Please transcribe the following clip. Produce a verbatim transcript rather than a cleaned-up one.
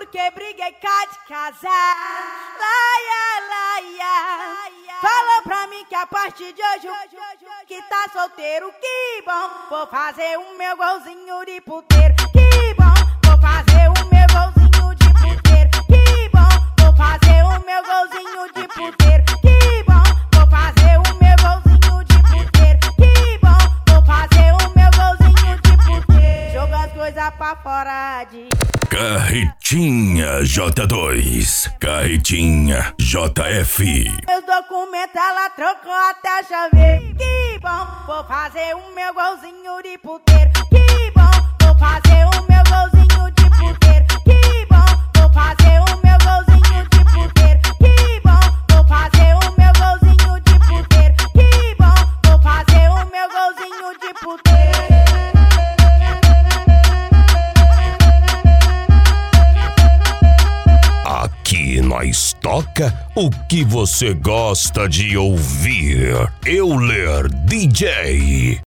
porque briguei cá de casar. Laia, laia, falou pra mim que a partir de hoje que tá solteiro, que bom. Vou fazer o meu golzinho de puteiro, que bom. Vou fazer o meu golzinho de puteiro, que bom. Vou fazer o meu golzinho de puteiro, que bom. Vou fazer o meu golzinho de puteiro, que bom. Vou fazer o meu golzinho de puteiro. Joga as coisas pra fora de Carretinha J dois, Carretinha J F. meus documentos ela trocou até a chave. Que bom, vou fazer o meu golzinho de puteiro. Que bom, vou fazer o meu golzinho de puteiro. Que bom, vou fazer o meu golzinho de puteiro. Que bom, vou fazer o meu golzinho de puteiro. Que bom, vou fazer o meu golzinho de puteiro. Aqui nós toca o que você gosta de ouvir. Euler D J.